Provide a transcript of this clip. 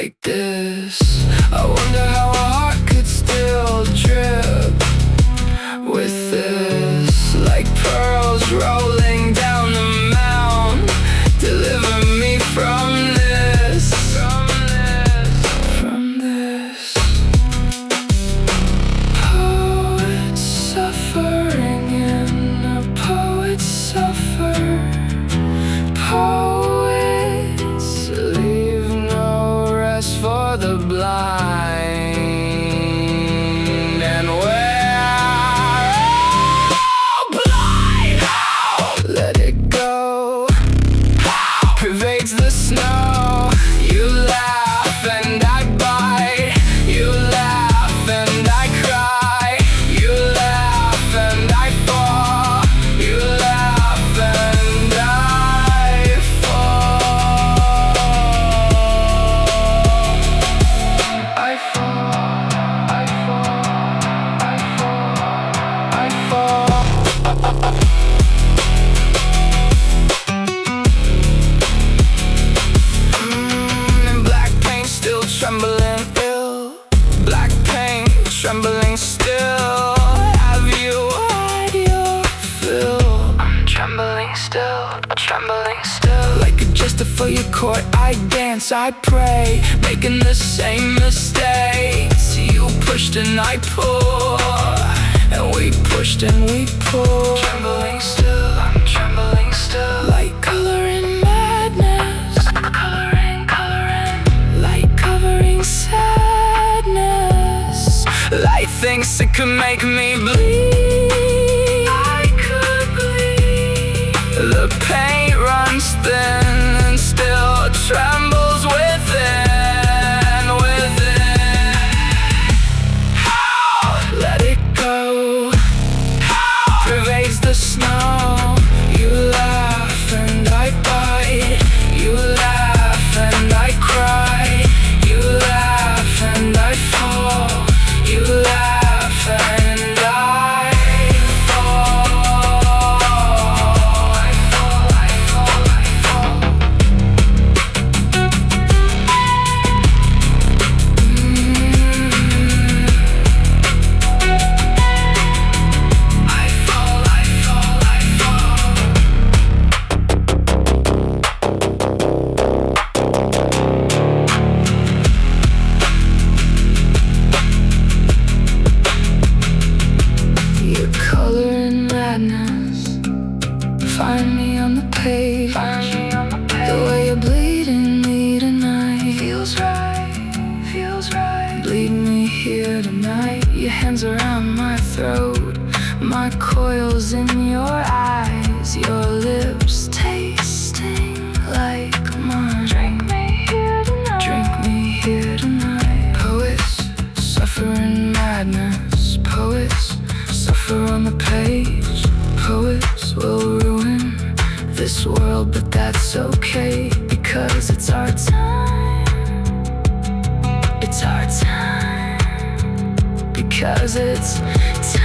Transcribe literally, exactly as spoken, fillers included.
like this. I wonder how a heart could still drip with this, like pearls rolling down the mound. Deliver me from this, from this, from this. Poets suffering in a poet suffer. Poets leave no rest for the blind. And we're all blind. Let it go, pervades the snow. You laugh and I bite. You laugh and I cry. You laugh and I fall. You laugh and I fall. I fall, I fall, I fall, I fall. Mm, black paint still trembling ill. Black paint trembling still. Have you had your fill? I'm trembling still, trembling still. Like a jester for your court, I dance, I pray, making the same mistakes. You pushed and I pulled, and we pushed and we pulled. Trembling still, I'm trembling still. Light coloring madness, coloring, coloring. Light covering sadness. Light thinks it could make me bleed. I could bleed. The paint runs thin and still trembles within, within. How? Let it go. How? Pervades the snow. You laugh and I bite. You laugh and I cry. You laugh and I fall. You laugh and I fall. I fall, I fall, I fall. Mm. I fall, I fall, I fall. Your color in madness. Find me on the page. Find me on the page. The way you're bleeding me tonight feels right, feels right. Bleed me here tonight. Your hands around my throat, my coils in your eyes, your lips tasting like mine. Drink me here tonight. Drink me here tonight. Poets suffer in madness. Poets suffer on the page. Poets will ruin this world, but that's okay, because it's our time. It's our time, because it's time.